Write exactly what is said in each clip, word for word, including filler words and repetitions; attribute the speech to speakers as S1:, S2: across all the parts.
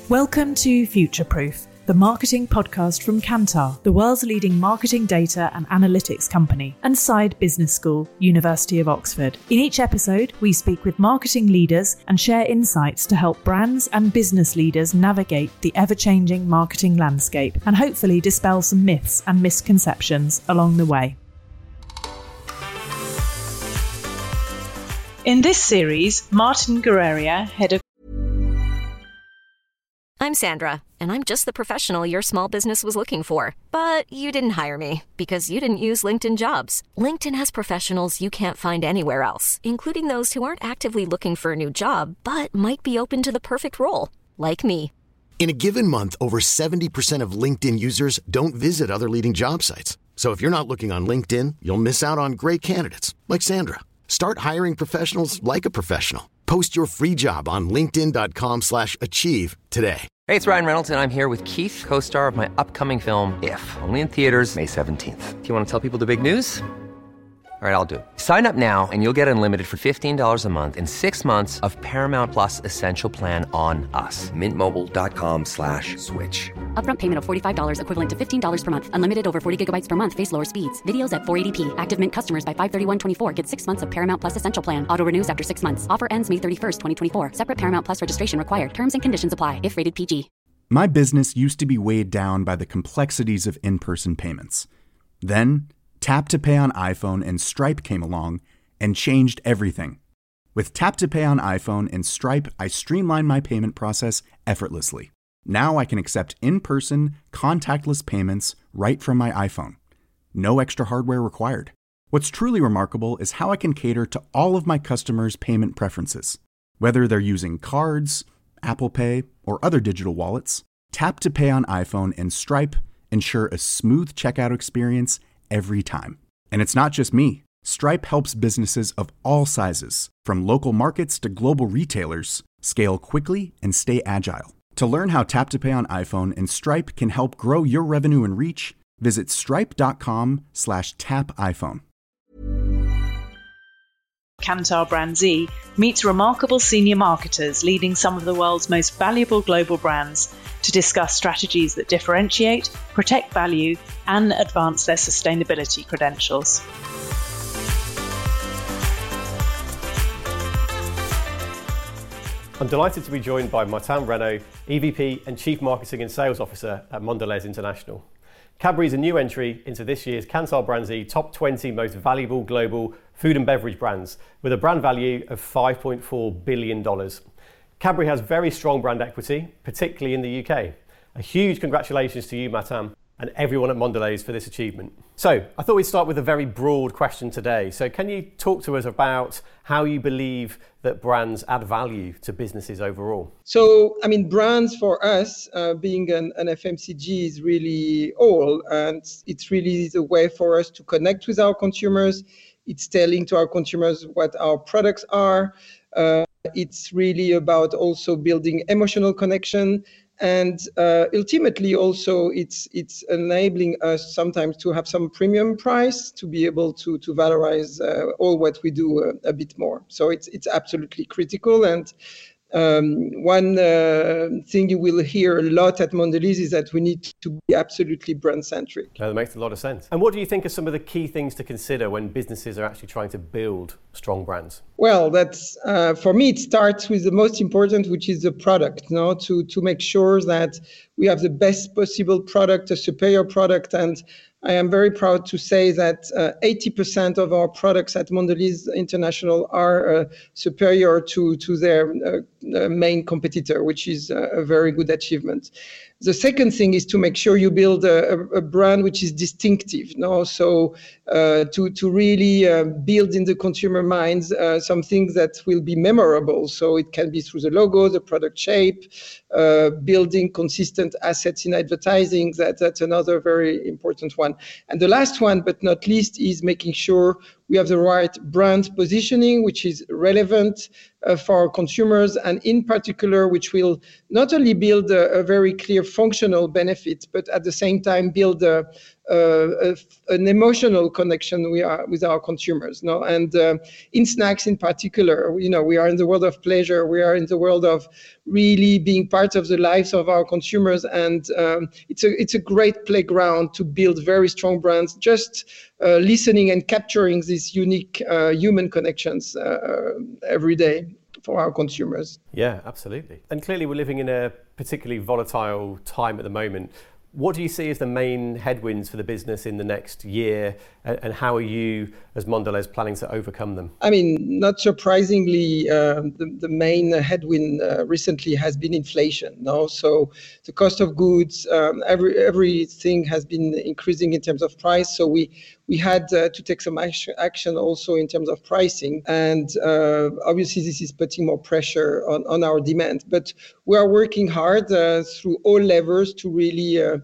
S1: Welcome to Future Proof, the marketing podcast from Kantar, the world's leading marketing data and analytics company, and Side Business School, University of Oxford. In each episode, we speak with marketing leaders and share insights to help brands and business leaders navigate the ever-changing marketing landscape and hopefully dispel some myths and misconceptions along the way. In this series, Martin Guerreria, head of
S2: I'm Sandra, and I'm just the professional your small business was looking for. But you didn't hire me because you didn't use LinkedIn Jobs. LinkedIn has professionals you can't find anywhere else, including those who aren't actively looking for a new job, but might be open to the perfect role, like me.
S3: In a given month, over seventy percent of LinkedIn users don't visit other leading job sites. So if you're not looking on LinkedIn, you'll miss out on great candidates, like Sandra. Start hiring professionals like a professional. Post your free job on linkedin.com slash achieve today.
S4: Hey, it's Ryan Reynolds, and I'm here with Keith, co-star of my upcoming film, If, only in theaters May seventeenth. Do you want to tell people the big news? All right, I'll do it. Sign up now and you'll get unlimited for fifteen dollars a month and six months of Paramount Plus Essential Plan on us. Mintmobile.com slash switch.
S5: Upfront payment of forty-five dollars equivalent to fifteen dollars per month. Unlimited over forty gigabytes per month. Face lower speeds. Videos at four eighty p. Active Mint customers by five thirty-one twenty-four get six months of Paramount Plus Essential Plan. Auto renews after six months. Offer ends May thirty-first, twenty twenty-four. Separate Paramount Plus registration required. Terms and conditions apply if rated P G.
S6: My business used to be weighed down by the complexities of in-person payments. Then, Tap to Pay on iPhone and Stripe came along and changed everything. With Tap to Pay on iPhone and Stripe, I streamlined my payment process effortlessly. Now I can accept in-person, contactless payments right from my iPhone. No extra hardware required. What's truly remarkable is how I can cater to all of my customers' payment preferences. Whether they're using cards, Apple Pay, or other digital wallets, Tap to Pay on iPhone and Stripe ensure a smooth checkout experience every time. And it's not just me. Stripe helps businesses of all sizes, from local markets to global retailers, scale quickly and stay agile. To learn how Tap to Pay on iPhone and Stripe can help grow your revenue and reach, visit stripe.com slash tap iPhone.
S1: Kantar BrandZ meets remarkable senior marketers leading some of the world's most valuable global brands to discuss strategies that differentiate, protect value, and advance their sustainability credentials.
S7: I'm delighted to be joined by Martin Renaud, E V P and Chief Marketing and Sales Officer at Mondelez International. Cadbury is a new entry into this year's Kantar BrandZ Top twenty Most Valuable Global Food and Beverage Brands with a brand value of five point four billion dollars. Cadbury has very strong brand equity, particularly in the U K. A huge congratulations to you, Martin, and everyone at Mondelez for this achievement. So, I thought we'd start with a very broad question today. So, can you talk to us about how you believe that brands add value to businesses overall?
S8: So, I mean, brands for us, uh, being an, an F M C G, is really all, and it's really the way for us to connect with our consumers. It's telling to our consumers what our products are. Uh, it's really about also building emotional connection. And uh, ultimately, also, it's it's enabling us sometimes to have some premium price to be able to to valorize uh, all what we do a, a bit more. So it's it's absolutely critical. And um, one uh, thing you will hear a lot at Mondelez is that we need to be absolutely brand centric.
S7: Yeah, that makes a lot of sense. And what do you think are some of the key things to consider when businesses are actually trying to build strong brands?
S8: Well, that's uh, for me, it starts with the most important, which is the product, you know, to, to make sure that we have the best possible product, a superior product. And I am very proud to say that uh, eighty percent of our products at Mondelez International are uh, superior to, to their uh, main competitor, which is a very good achievement. The second thing is to make sure you build a, a brand which is distinctive. No, so uh, to to really uh, build in the consumer minds uh, something that will be memorable. So it can be through the logo, the product shape, uh, building consistent assets in advertising. That that's another very important one. And the last one, but not least, is making sure we have the right brand positioning, which is relevant uh, for our consumers, and in particular, which will not only build a, a very clear functional benefit, but at the same time build a, uh, a, an emotional connection we are with our consumers. No, and uh, in snacks in particular, you know, we are in the world of pleasure. We are in the world of really being part of the lives of our consumers, and um, it's a it's a great playground to build very strong brands. Just uh, listening and capturing these unique uh, human connections uh, every day for our consumers.
S7: Yeah, absolutely. And clearly we're living in a particularly volatile time at the moment. What do you see as the main headwinds for the business in the next year, and how are you as Mondelez planning to overcome them?
S8: I mean, not surprisingly, uh, the, the main headwind uh, recently has been inflation. No, so the cost of goods, um, every everything has been increasing in terms of price. So we we had uh, to take some action, action also in terms of pricing, and uh, obviously this is putting more pressure on, on our demand. But we are working hard uh, through all levers to really uh,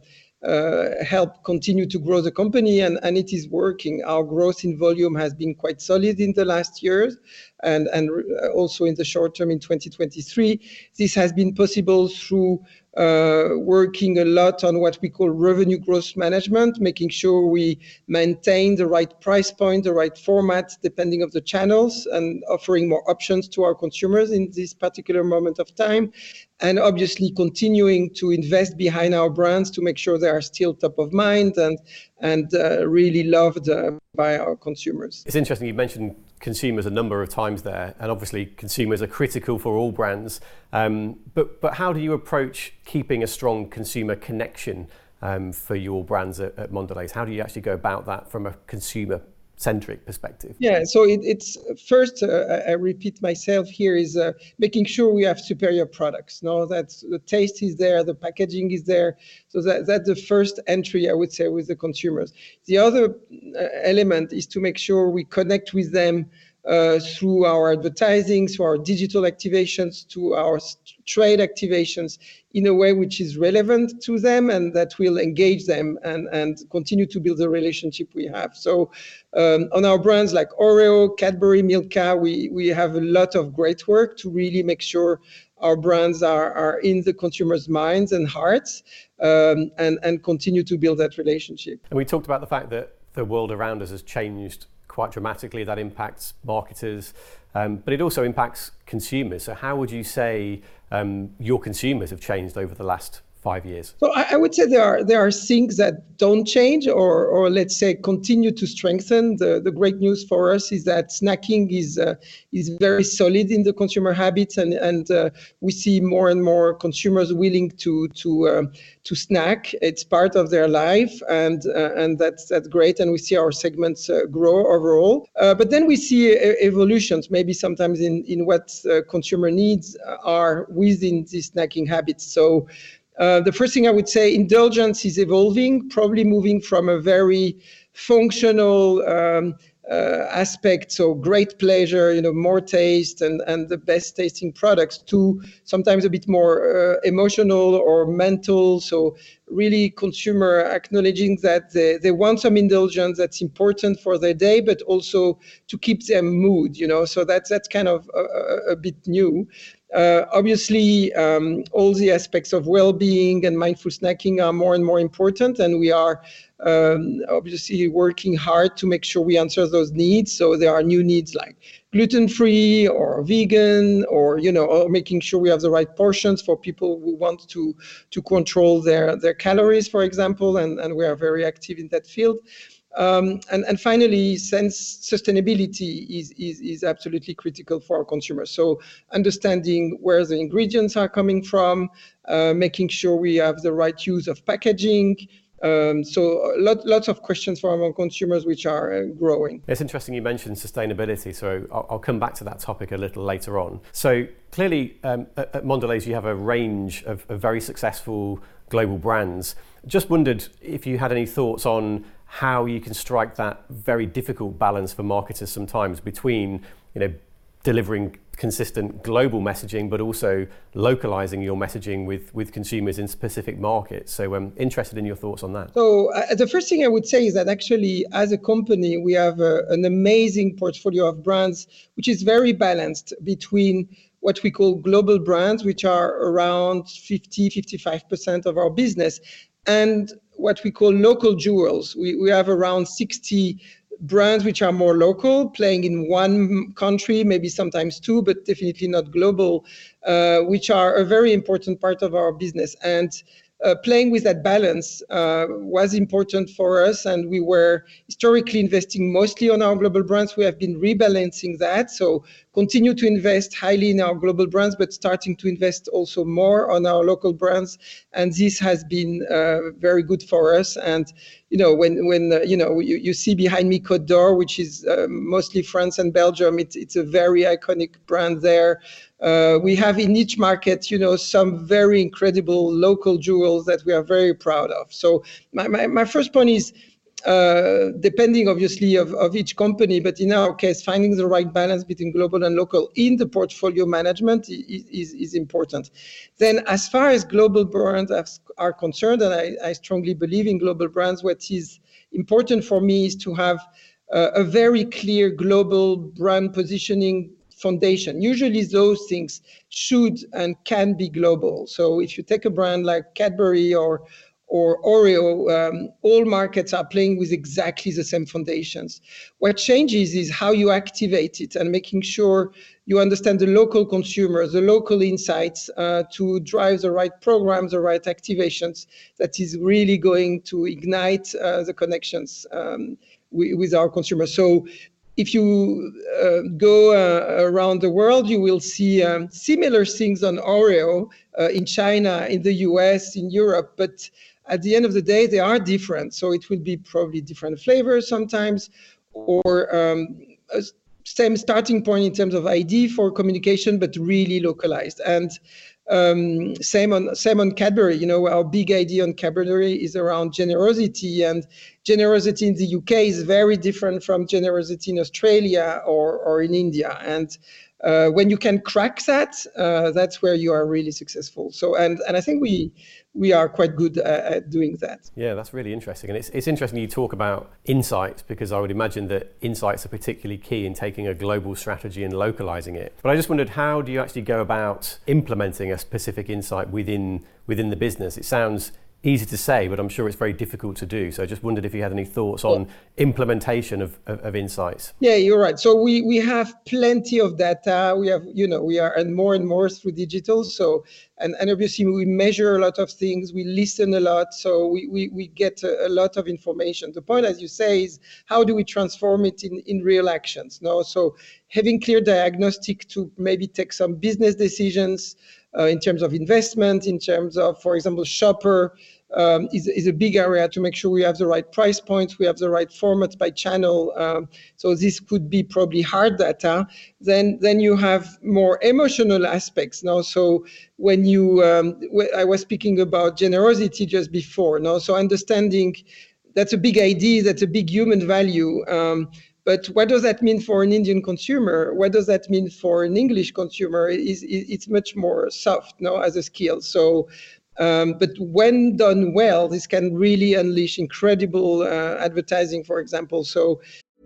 S8: Uh, help continue to grow the company, and, and it is working. Our growth in volume has been quite solid in the last years, and, and also in the short term in twenty twenty-three. This has been possible through uh, working a lot on what we call revenue growth management, making sure we maintain the right price point, the right format, depending on the channels, and offering more options to our consumers in this particular moment of time. And obviously continuing to invest behind our brands to make sure they are still top of mind and and uh, really loved uh, by our consumers.
S7: It's interesting, you mentioned consumers a number of times there, and obviously consumers are critical for all brands. Um, but but how do you approach keeping a strong consumer connection um, for your brands at, at Mondelez? How do you actually go about that from a consumer centric perspective?
S8: Yeah, so it, it's first, uh, I repeat myself here, is uh, making sure we have superior products. No, that's the taste is there, the packaging is there. So that, that's the first entry, I would say, with the consumers. The other uh, element is to make sure we connect with them uh, through our advertising, through our digital activations, to our trade activations in a way which is relevant to them and that will engage them and, and continue to build the relationship we have. So um, on our brands like Oreo, Cadbury, Milka, we, we have a lot of great work to really make sure our brands are, are in the consumers' minds and hearts um, and, and continue to build that relationship.
S7: And we talked about the fact that the world around us has changed quite dramatically. That impacts marketers, um, but it also impacts consumers. So how would you say um, your consumers have changed over the last five years?
S8: So I, I would say there are there are things that don't change, or or let's say continue to strengthen. The the great news for us is that snacking is uh, is very solid in the consumer habits, and and uh, we see more and more consumers willing to to uh, to snack. It's part of their life, and uh, and that's that's great. And we see our segments uh, grow overall. Uh, but then we see uh, evolutions, maybe sometimes in in what uh, consumer needs are within these snacking habits. So. Uh, the first thing I would say, indulgence is evolving, probably moving from a very functional um, uh, aspect, so great pleasure, you know, more taste and, and the best tasting products, to sometimes a bit more uh, emotional or mental. So really consumer acknowledging that they, they want some indulgence that's important for their day, but also to keep their mood, you know, so that's, that's kind of a, a, a bit new. Uh, obviously, um, all the aspects of well-being and mindful snacking are more and more important, and we are um, obviously working hard to make sure we answer those needs. So there are new needs like gluten-free or vegan, or you know, or making sure we have the right portions for people who want to to control their their calories, for example, and, and we are very active in that field. Um, and, and finally, since sustainability is, is, is absolutely critical for our consumers. So understanding where the ingredients are coming from, uh, making sure we have the right use of packaging. Um, so lot, lots of questions from our consumers which are uh, growing.
S7: It's interesting you mentioned sustainability, so I'll, I'll come back to that topic a little later on. So clearly um, at, at Mondelez you have a range of, of very successful global brands. Just wondered if you had any thoughts on how you can strike that very difficult balance for marketers sometimes between, you know, delivering consistent global messaging, but also localizing your messaging with, with consumers in specific markets. So I'm um, interested in your thoughts on that.
S8: So uh, the first thing I would say is that actually as a company, we have a, an amazing portfolio of brands, which is very balanced between what we call global brands, which are around fifty, fifty-five percent of our business, and what we call local jewels. We, we have around sixty brands which are more local, playing in one country, maybe sometimes two, but definitely not global, uh, which are a very important part of our business. And uh, playing with that balance uh, was important for us, and we were historically investing mostly on our global brands. We have been rebalancing that, so continue to invest highly in our global brands, but starting to invest also more on our local brands. And this has been uh, very good for us. And you know, when when uh, you know you, you see behind me Côte d'Or, which is uh, mostly France and Belgium, it's it's a very iconic brand there. Uh, we have in each market, you know, some very incredible local jewels that we are very proud of. So my my, my first point is, uh, depending obviously of, of each company, but in our case, finding the right balance between global and local in the portfolio management is, is, is important. Then as far as global brands are concerned, and I, I strongly believe in global brands, what is important for me is to have uh, a very clear global brand positioning foundation. Usually those things should and can be global. So if you take a brand like Cadbury or or Oreo, um, all markets are playing with exactly the same foundations. What changes is how you activate it and making sure you understand the local consumer, the local insights uh, to drive the right programs, the right activations that is really going to ignite uh, the connections um, with, with our consumers. So if you uh, go uh, around the world, you will see um, similar things on Oreo uh, in China, in the U S, in Europe, but at the end of the day, they are different. So it will be probably different flavors sometimes, or um, a same starting point in terms of I D for communication, but really localized. And um, same on same on Cadbury. You know, our big idea on Cadbury is around generosity, and generosity in the U K is very different from generosity in Australia or or in India. And uh, when you can crack that, uh, that's where you are really successful. So, and and I think we. we are quite good at doing that.
S7: Yeah, that's really interesting. And it's it's interesting you talk about insights, because I would imagine that insights are particularly key in taking a global strategy and localizing it. But I just wondered, how do you actually go about implementing a specific insight within within the business? It sounds easy to say, but I'm sure it's very difficult to do. So I just wondered if you had any thoughts on implementation of, of, of insights.
S8: Yeah, you're right. So we, we have plenty of data. We have, you know, we are, and more and more through digital. So, and, and obviously we measure a lot of things. We listen a lot. So we, we, we get a, a lot of information. The point, as you say, is how do we transform it in, in real actions? No, so having clear diagnostic to maybe take some business decisions, Uh, in terms of investment, in terms of, for example, shopper um, is, is a big area to make sure we have the right price points, we have the right formats by channel. Um, so this could be probably hard data. Then, then you have more emotional aspects. No, so when you, um, w- I was speaking about generosity just before. No, so understanding that's a big idea, that's a big human value. Um, But what does that mean for an Indian consumer? What does that mean for an English consumer? It's, it's much more soft, no, as a skill. So, um, but when done well, this can really unleash incredible uh, advertising, for example. So,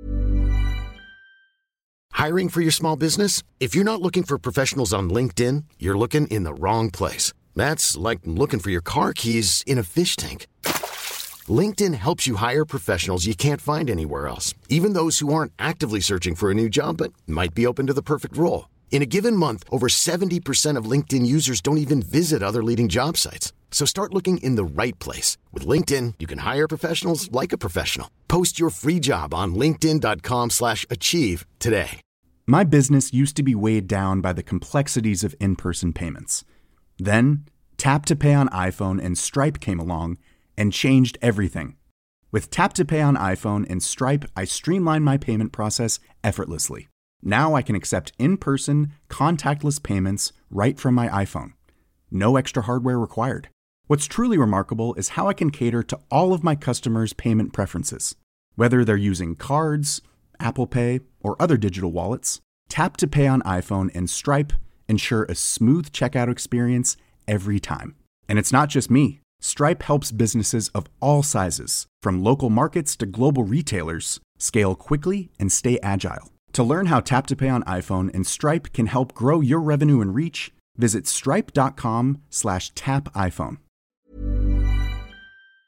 S3: Hiring for your small business? If you're not looking for professionals on LinkedIn, you're looking in the wrong place. That's like looking for your car keys in a fish tank. LinkedIn helps you hire professionals you can't find anywhere else, even those who aren't actively searching for a new job but might be open to the perfect role. In a given month, over seventy percent of LinkedIn users don't even visit other leading job sites. So start looking in the right place. With LinkedIn, you can hire professionals like a professional. Post your free job on linkedin.com slash achieve today.
S6: My business used to be weighed down by the complexities of in-person payments. Then, Tap to Pay on iPhone and Stripe came along and changed everything. With Tap to Pay on iPhone and Stripe, I streamlined my payment process effortlessly. Now I can accept in-person, contactless payments right from my iPhone. No extra hardware required. What's truly remarkable is how I can cater to all of my customers' payment preferences. Whether they're using cards, Apple Pay, or other digital wallets, Tap to Pay on iPhone and Stripe ensure a smooth checkout experience every time. And it's not just me. Stripe helps businesses of all sizes, from local markets to global retailers, scale quickly and stay agile. To learn how Tap to Pay on iPhone and Stripe can help grow your revenue and reach, visit stripe.com slash tap iPhone.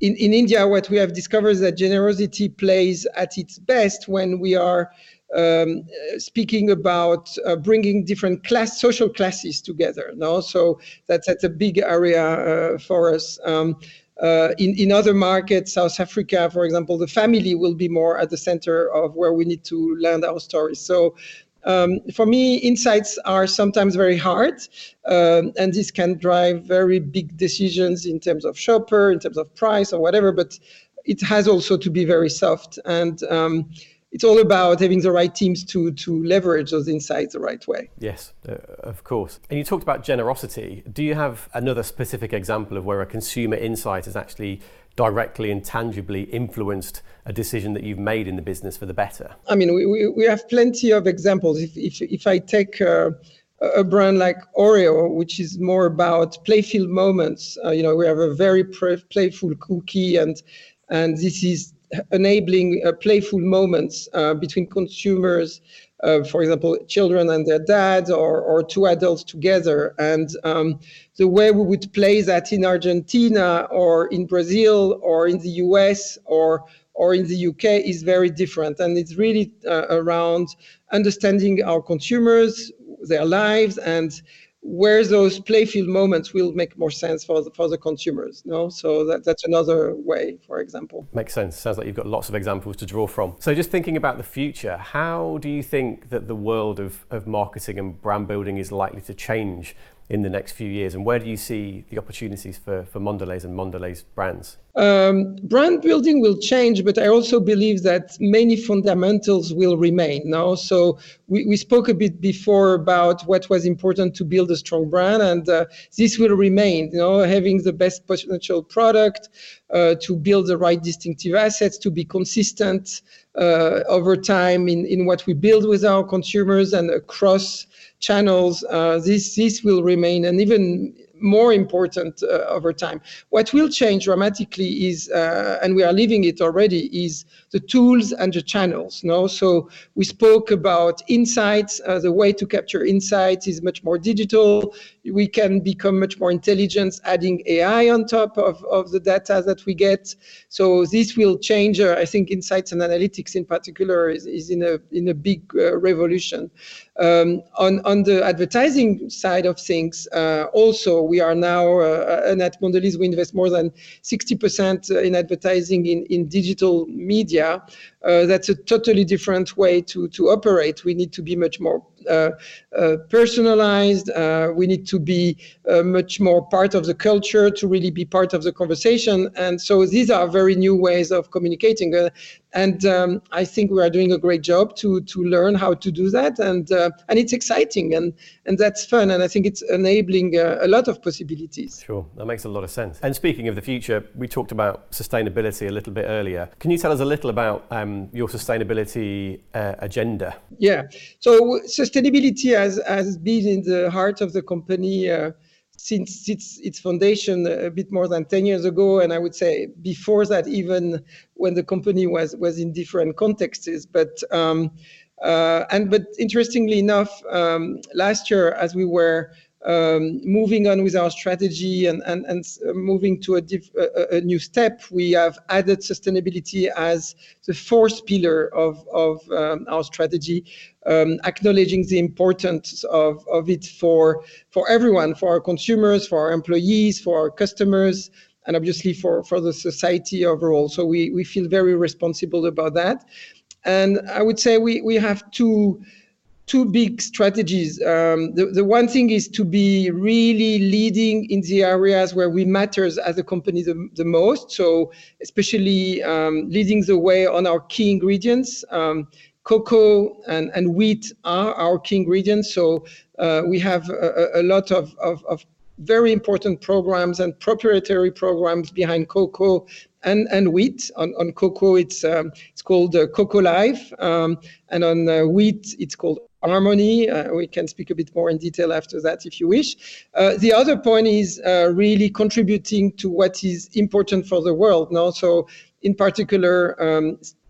S8: in, in India, what we have discovered is that generosity plays at its best when we are um, speaking about uh, bringing different class, social classes together. No, so that's that's a big area uh, for us. Um, uh, in in other markets, South Africa, for example, the family will be more at the center of where we need to land our stories. So. Um, for me, insights are sometimes very hard, um, and this can drive very big decisions in terms of shopper, in terms of price or whatever, but it has also to be very soft. And um, it's all about having the right teams to to leverage those insights the right way.
S7: Yes, uh, of course. And you talked about generosity. Do you have another specific example of where a consumer insight has actually directly and tangibly influenced a decision that you've made in the business for the better?
S8: I mean, we, we, we have plenty of examples. If if, if I take uh, a brand like Oreo, which is more about playful moments, uh, you know, we have a very pre- playful cookie, and and this is enabling uh, playful moments uh, between consumers, uh, for example, children and their dad, or, or two adults together. And um, the way we would play that in Argentina or in Brazil or in the U S or or in the U K is very different. And it's really uh, around understanding our consumers, their lives, and where those playful moments will make more sense for the, for the consumers. No, so that, that's another way, for example.
S7: Makes sense. Sounds like you've got lots of examples to draw from. So just thinking about the future, how do you think that the world of, of marketing and brand building is likely to change in the next few years, and where do you see the opportunities for, for Mondelez and Mondelez brands?
S8: Um, brand building will change, but I also believe that many fundamentals will remain. No? So we, we spoke a bit before about what was important to build a strong brand, and uh, this will remain. You know, having the best potential product, uh, to build the right distinctive assets, to be consistent uh, over time in, in what we build with our consumers and across channels. Uh, this this will remain, and even more important uh, over time. What will change dramatically is, uh, and we are living it already, is the tools and the channels. No, so we spoke about insights. Uh, the way to capture insights is much more digital. We can become much more intelligent, adding A I on top of, of the data that we get. So this will change. Uh, I think insights and analytics in particular is, is in a in a big uh, revolution. Um, on on the advertising side of things, uh, also we are now, uh, and at Mondelez we invest more than sixty percent in advertising in, in digital media. Uh, that's a totally different way to to operate. We need to be much more uh, uh, personalized. Uh, we need to be uh, much more part of the culture, to really be part of the conversation. And so these are very new ways of communicating. Uh, and um, I think we are doing a great job to to learn how to do that. And uh, and it's exciting, and and that's fun. And I think it's enabling uh, a lot of possibilities.
S7: Sure, that makes a lot of sense. And speaking of the future, we talked about sustainability a little bit earlier. Can you tell us a little about um, your sustainability uh, agenda?
S8: Yeah, so sustainability has, has been in the heart of the company uh, since its, its foundation a bit more than ten years ago. And I would say before that, even when the company was, was in different contexts. But um, uh, and but interestingly enough, um, last year, as we were Um, moving on with our strategy and, and, and moving to a, diff, a, a new step, we have added sustainability as the fourth pillar of, of um, our strategy, um, acknowledging the importance of, of it for, for everyone, for our consumers, for our employees, for our customers, and obviously for, for the society overall. So we, we feel very responsible about that. And I would say we, we have two Two big strategies. Um, the, the one thing is to be really leading in the areas where we matters as a company the, the most. So especially um, leading the way on our key ingredients. Um, cocoa and, and wheat are our key ingredients. So uh, we have a, a lot of, of, of very important programs and proprietary programs behind cocoa and, and wheat. On, on cocoa, it's um, it's called uh, Cocoa Life, um, and on uh, wheat, it's called Harmony. Uh, we can speak a bit more in detail after that if you wish. Uh, the other point is uh, really contributing to what is important for the world. No? So in particular, um,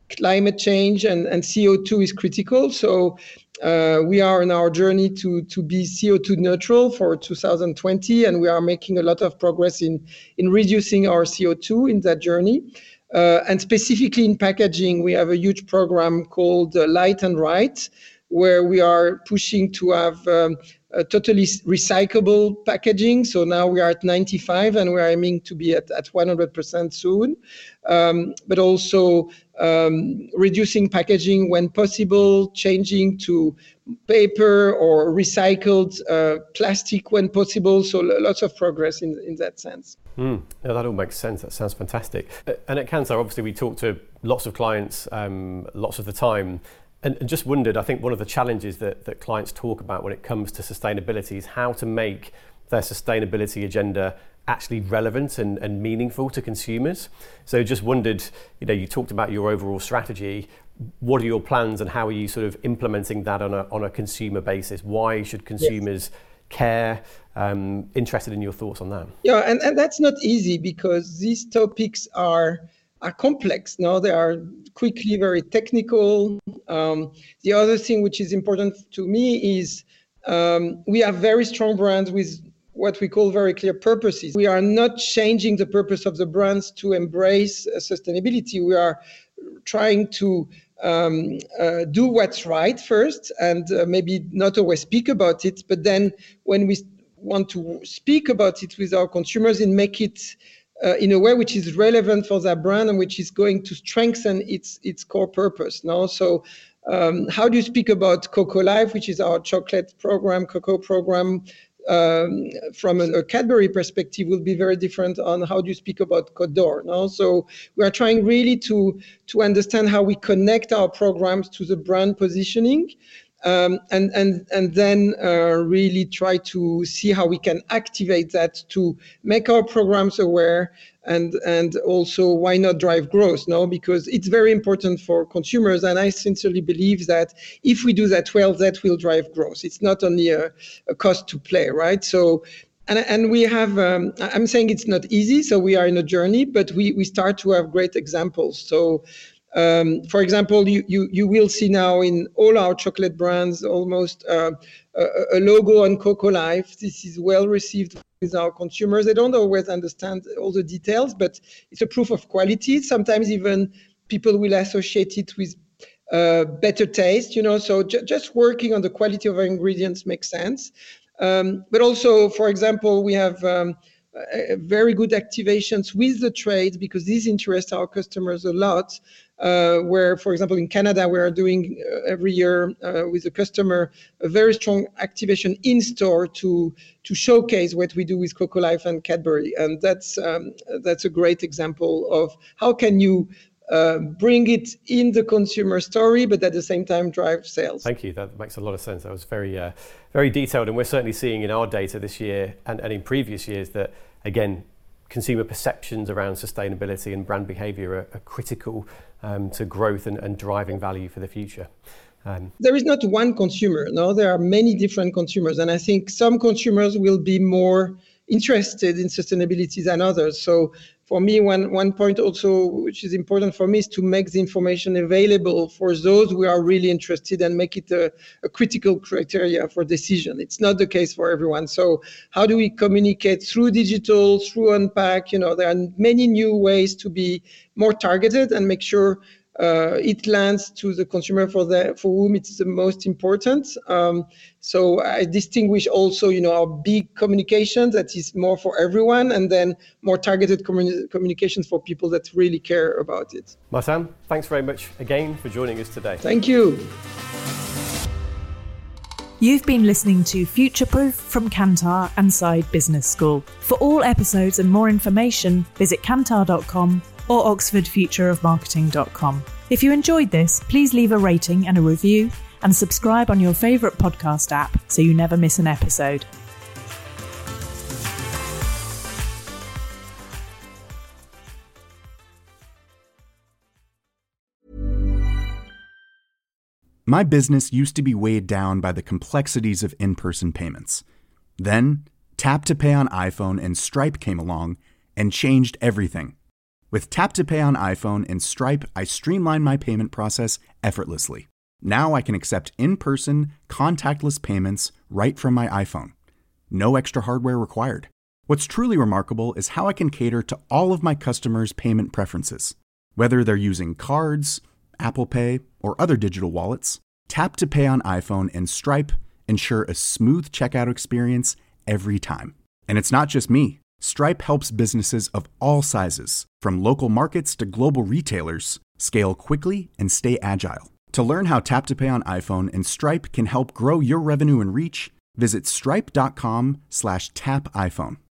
S8: climate change and, and C O two is critical. So uh, we are on our journey to, to be C O two neutral for two thousand twenty, and we are making a lot of progress in, in reducing our C O two in that journey. Uh, and specifically in packaging, we have a huge program called uh, Light and Right, where we are pushing to have um, a totally recyclable packaging. So now we are at ninety-five and we're aiming to be at, at one hundred percent soon. Um, but also um, reducing packaging when possible, changing to paper or recycled uh, plastic when possible. So lots of progress in, in that sense.
S7: Mm, yeah, that all makes sense. That sounds fantastic. And at Kantar, obviously, we talk to lots of clients um, lots of the time. And, and just wondered, I think one of the challenges that, that clients talk about when it comes to sustainability is how to make their sustainability agenda actually relevant and, and meaningful to consumers. So just wondered, you know, you talked about your overall strategy. What are your plans and how are you sort of implementing that on a on a consumer basis? Why should consumers yes. care? Um, interested in your thoughts on that.
S8: Yeah, and, and that's not easy because these topics are are complex. No, they are quickly very technical. Um, the other thing which is important to me is um, we have very strong brands with what we call very clear purposes. We are not changing the purpose of the brands to embrace uh, sustainability. We are trying to um, uh, do what's right first and uh, maybe not always speak about it, but then when we want to speak about it with our consumers and make it Uh, in a way which is relevant for that brand and which is going to strengthen its its core purpose. No, so um, how do you speak about Cocoa Life, which is our chocolate program, cocoa program, um, from a, a Cadbury perspective, will be very different on how do you speak about Côte d'Or. No, so we are trying really to to understand how we connect our programs to the brand positioning. Um, and and and then uh, really try to see how we can activate that to make our programs aware and and also why not drive growth, no? Because it's very important for consumers, and I sincerely believe that if we do that well, that will drive growth. It's not only a, a cost to play, right? So. And, and we have, um, I'm saying it's not easy, so we are in a journey, but we, we start to have great examples. So, um, for example, you, you, you will see now in all our chocolate brands almost uh, a, a logo on Cocoa Life. This is well received with our consumers. They don't always understand all the details, but it's a proof of quality. Sometimes even people will associate it with uh, better taste, you know, so j- just working on the quality of our ingredients makes sense. Um, but also, for example, we have um, uh, very good activations with the trade because these interest our customers a lot. Uh, where, for example, in Canada, we are doing uh, every year uh, with a customer a very strong activation in store to to showcase what we do with Cocoa Life and Cadbury, and that's um, that's a great example of how can you Uh, bring it in the consumer story, but at the same time drive sales.
S7: Thank you. That makes a lot of sense. That was very, uh, very detailed, and we're certainly seeing in our data this year and, and in previous years that, again, consumer perceptions around sustainability and brand behaviour are, are critical um, to growth and, and driving value for the future. Um,
S8: there is not one consumer. No, there are many different consumers, and I think some consumers will be more interested in sustainability than others. So for me, one, one point also which is important for me is to make the information available for those who are really interested and make it a, a critical criteria for decision. It's not the case for everyone. So how do we communicate through digital, through Unpack? You know, there are many new ways to be more targeted and make sure Uh, it lands to the consumer for the for whom it's the most important. Um, so I distinguish also, you know, our big communication that is more for everyone, and then more targeted communi- communications for people that really care about it.
S7: Martin, thanks very much again for joining us today.
S8: Thank you.
S1: You've been listening to Future Proof from Kantar and Side Business School. For all episodes and more information, visit kantar dot com or oxford future of marketing dot com. If you enjoyed this, please leave a rating and a review and subscribe on your favourite podcast app so you never miss an episode.
S6: My business used to be weighed down by the complexities of in-person payments. Then, Tap to Pay on iPhone and Stripe came along and changed everything. With Tap to Pay on iPhone and Stripe, I streamline my payment process effortlessly. Now I can accept in-person, contactless payments right from my iPhone. No extra hardware required. What's truly remarkable is how I can cater to all of my customers' payment preferences. Whether they're using cards, Apple Pay, or other digital wallets, Tap to Pay on iPhone and Stripe ensure a smooth checkout experience every time. And it's not just me. Stripe helps businesses of all sizes, from local markets to global retailers, scale quickly and stay agile. To learn how Tap to Pay on iPhone and Stripe can help grow your revenue and reach, visit stripe.com slash tap iPhone.